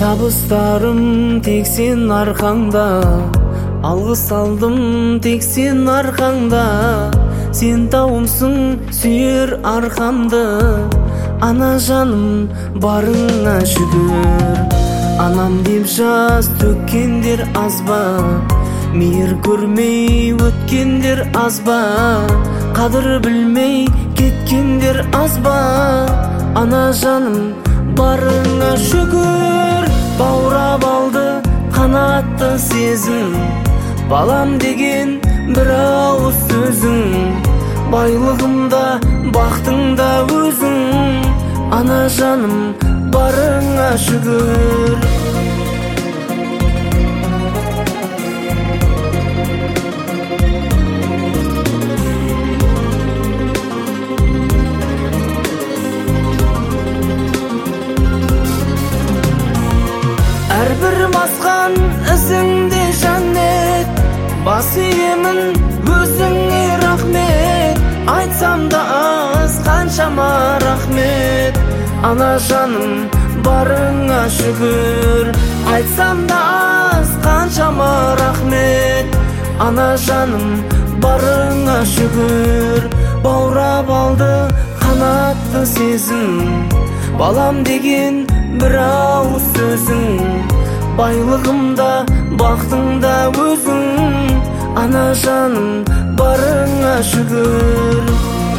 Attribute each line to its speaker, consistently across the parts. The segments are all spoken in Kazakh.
Speaker 1: Табыстарым тек сен арқаңда, алғыс алдым тек сен арқаңда. Сен тауымсың сүйер арқамды, ана жаным барыңа шүгір. Анам деп жас төккендер аз ба, мейір көрмей өткендер аз ба, қадір білмей кеткендер аз ба. Ана жаным барыңа шүгір. Баурап алды қанатты сезім, балам деген бір ауыз сөзің. Байлығымда бақытыңда өзің, ана жаным барыңа шүгір. Әрбір басқан ізіңде жәннет, бас иемін өзіңе рахмет. Айтсам да аз қаншама рахмет, ана жаным барыңа шүгір. Айтсам да аз қаншама рахмет, ана жаным барыңа шүгір. Баурап алды қанатты сезім, балам деген бір ауыз сөзің. Байлығымда бақытыңда өзің, ана жаным барыңа шүгір.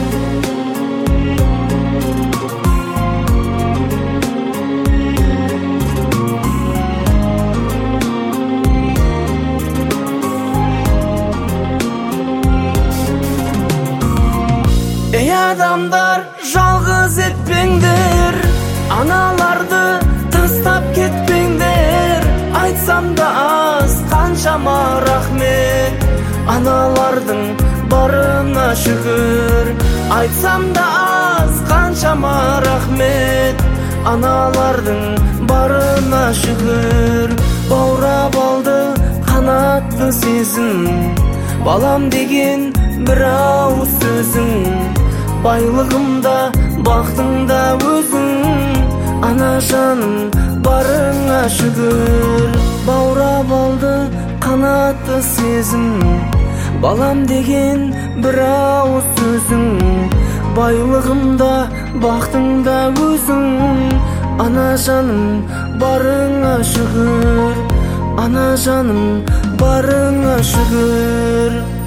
Speaker 1: Ей адамдар, жалғыз етпеңдер, аналарды тастап кетпеңдер. Айтсам да аз қаншама рахмет, аналардың барына шүгір. Айтсам да аз қаншама рахмет, аналардың барына шүгір. Баурап алды қанатты сезім, балам деген бір ауыз сөзің. Байлығымда бақытыңда өзің, ана жаным барыңа шүгір. Баурап алды қанатты сезім, балам деген бір ауыз сөзің. Байлығымда бақытыңда өзің, ана жаным барыңа шүгір. Ана жаным барыңа шүгір.